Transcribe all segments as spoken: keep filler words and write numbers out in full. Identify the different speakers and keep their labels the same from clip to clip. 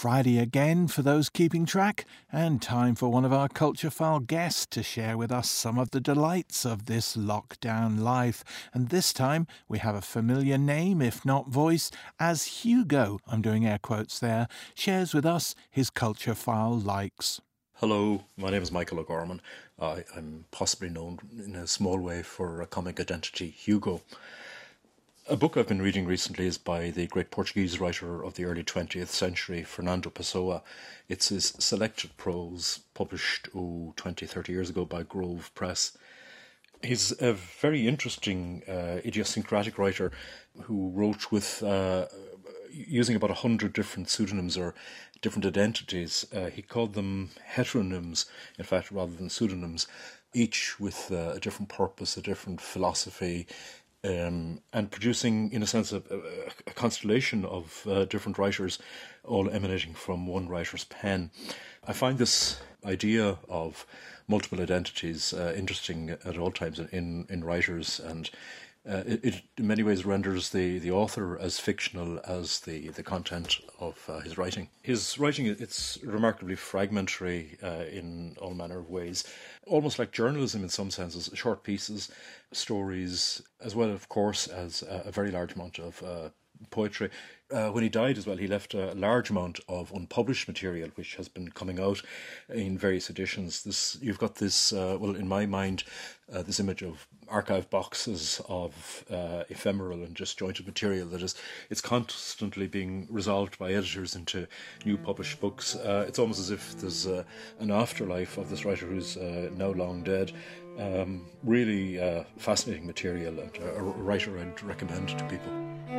Speaker 1: Friday again for those keeping track, and time for one of our Culture File guests to share with us some of the delights of this lockdown life. And this time we have a familiar name, if not voice, as Hugo, I'm doing air quotes there, shares with us his Culture File likes.
Speaker 2: Hello, my name is Michael O'Gorman. Uh, I'm possibly known in a small way for a comic identity, Hugo. A book I've been reading recently is by the great Portuguese writer of the early twentieth century, Fernando Pessoa. It's his selected prose, published oh, twenty, thirty years ago by Grove Press. He's a very interesting, uh, idiosyncratic writer who wrote with uh, using about a hundred different pseudonyms or different identities. Uh, he called them heteronyms, in fact, rather than pseudonyms, each with uh, a different purpose, a different philosophy, Um, and producing, in a sense, a, a, a constellation of uh, different writers, all emanating from one writer's pen. I find this idea of multiple identities uh, interesting at all times in, in writers, and uh, it, it in many ways renders the, the author as fictional as the, the content of uh, his writing. His writing, it's remarkably fragmentary uh, in all manner of ways, almost like journalism in some senses, short pieces, stories, as well, of course, as a, a very large amount of uh, poetry. Uh, when he died as well, he left a large amount of unpublished material, which has been coming out in various editions. This, you've got this, uh, well, in my mind, uh, this image of archive boxes of uh, ephemeral and disjointed material that is, it's constantly being resolved by editors into new published books. Uh, it's almost as if there's uh, an afterlife of this writer who's uh, now long dead. Um, really uh, fascinating material, and uh, a writer I'd recommend to people.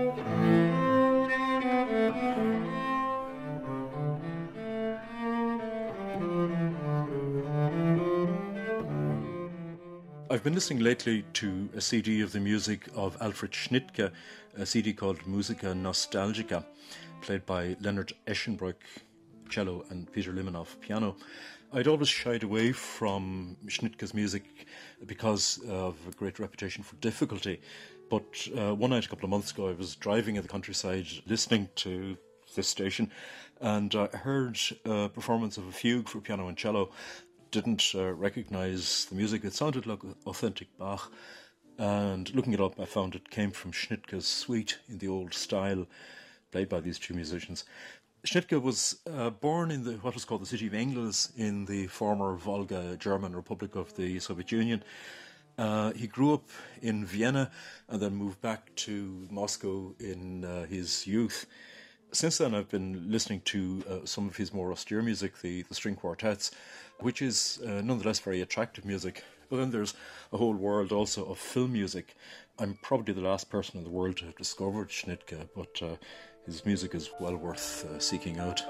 Speaker 2: I've been listening lately to a C D of the music of Alfred Schnittke, a C D called Musica Nostalgica, played by Leonard Eschenbroich, cello, and Peter Limonov, piano. I'd always shied away from Schnittke's music because of a great reputation for difficulty. But uh, one night a couple of months ago, I was driving in the countryside listening to this station, and I uh, heard a performance of a fugue for piano and cello. Didn't uh, recognise the music. It sounded like authentic Bach. And looking it up, I found it came from Schnittke's suite in the old style, played by these two musicians. Schnittke was uh, born in the what was called the city of Engels in the former Volga German Republic of the Soviet Union. Uh, he grew up in Vienna and then moved back to Moscow in uh, his youth. Since then, I've been listening to uh, some of his more austere music, the, the string quartets, which is uh, nonetheless very attractive music. But then there's a whole world also of film music. I'm probably the last person in the world to have discovered Schnittke, but uh, his music is well worth uh, seeking out.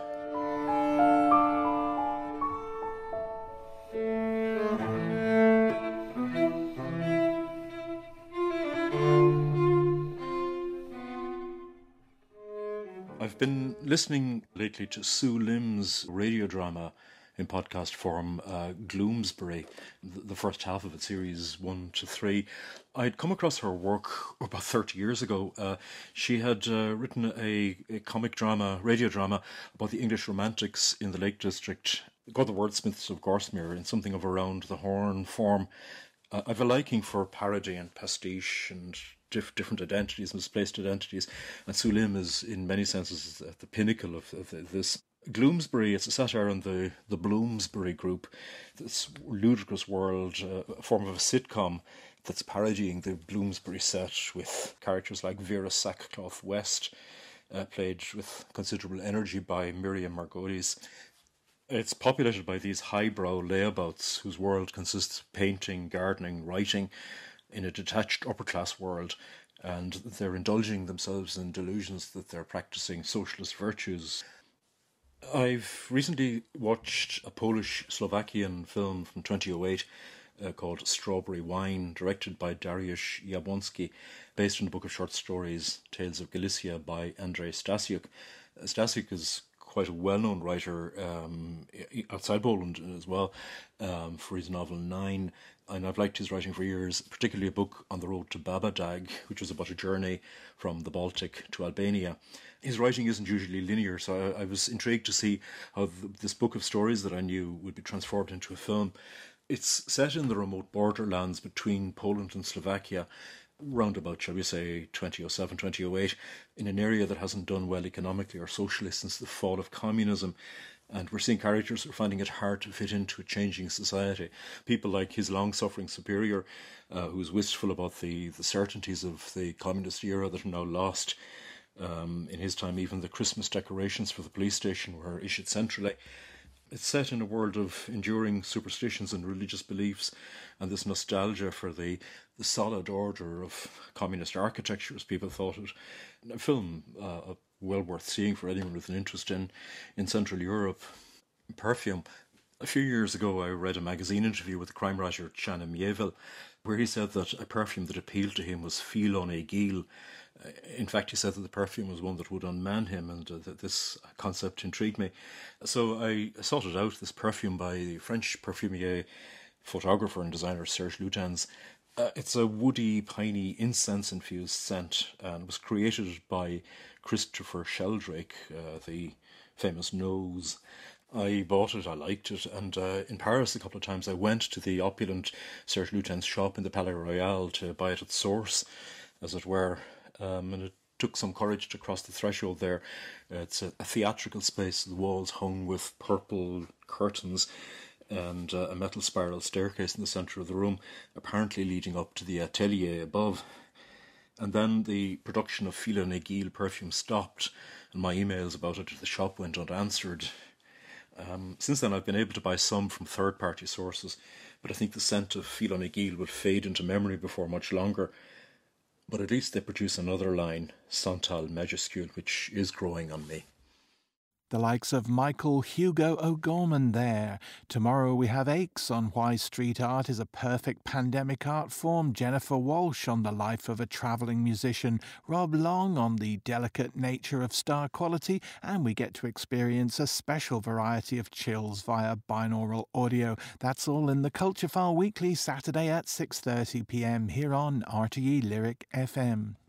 Speaker 2: I've been listening lately to Sue Lim's radio drama in podcast form, uh, Gloomsbury, the first half of it, series one to three. I'd come across her work about thirty years ago. Uh, she had uh, written a, a comic drama, radio drama, about the English Romantics in the Lake District, called The Wordsmiths of Gorsmere, in something of around the Horn form. Uh, I've a liking for parody and pastiche and diff- different identities, misplaced identities, and Sue Lim is, in many senses, at the pinnacle of, of this. Gloomsbury, it's a satire on the, the Bloomsbury group, this ludicrous world, uh, a form of a sitcom that's parodying the Bloomsbury set with characters like Vera Sackcloth West, uh, played with considerable energy by Miriam Margolyes. It's populated by these highbrow layabouts whose world consists of painting, gardening, writing in a detached upper-class world, and they're indulging themselves in delusions that they're practicing socialist virtues. I've recently watched a Polish-Slovakian film from twenty oh eight uh, called Strawberry Wine, directed by Dariusz Jabłonski, based on the book of short stories Tales of Galicia by Andrzej Stasiuk. Uh, Stasiuk is quite a well-known writer um, outside Poland as well, um, for his novel Nine. and I've liked his writing for years, particularly a book on the road to Babadag, which was about a journey from the Baltic to Albania. His writing isn't usually linear, so I, I was intrigued to see how th- this book of stories that I knew would be transformed into a film. It's set in the remote borderlands between Poland and Slovakia, round about, shall we say, twenty oh seven, twenty oh eight, in an area that hasn't done well economically or socially since the fall of communism. And we're seeing characters who are finding it hard to fit into a changing society. People like his long-suffering superior, uh, who's wistful about the, the certainties of the communist era that are now lost. Um, in his time, even the Christmas decorations for the police station were issued centrally. It's set in a world of enduring superstitions and religious beliefs, and this nostalgia for the, the solid order of communist architecture, as people thought it. A film uh, well worth seeing for anyone with an interest in, in Central Europe. Perfume. A few years ago, I read a magazine interview with the crime writer Chana Mieville, where he said that a perfume that appealed to him was Filon Aiguille. In fact, he said that the perfume was one that would unman him, and uh, that this concept intrigued me. So I sought it out, this perfume by the French perfumier, photographer and designer Serge Lutens. Uh, it's a woody, piney, incense-infused scent, and was created by Christopher Sheldrake, uh, the famous Nose. I bought it, I liked it, and uh, in Paris a couple of times I went to the opulent Serge Lutens shop in the Palais Royal to buy it at source, as it were, um, and it took some courage to cross the threshold there. Uh, it's a, a theatrical space, the walls hung with purple curtains, and uh, a metal spiral staircase in the centre of the room, apparently leading up to the atelier above. And then the production of Filon Aiguille perfume stopped, and my emails about it to the shop went unanswered. Um, since then I've been able to buy some from third-party sources, but I think the scent of Filon Aiguille will fade into memory before much longer. But at least they produce another line, Santal Majuscule, which is growing on me.
Speaker 1: The likes of Michael Hugo O'Gorman there. Tomorrow we have Aches on why street art is a perfect pandemic art form, Jennifer Walsh on the life of a travelling musician, Rob Long on the delicate nature of star quality, and we get to experience a special variety of chills via binaural audio. That's all in the Culture File Weekly, Saturday at six thirty p m here on R T E Lyric F M.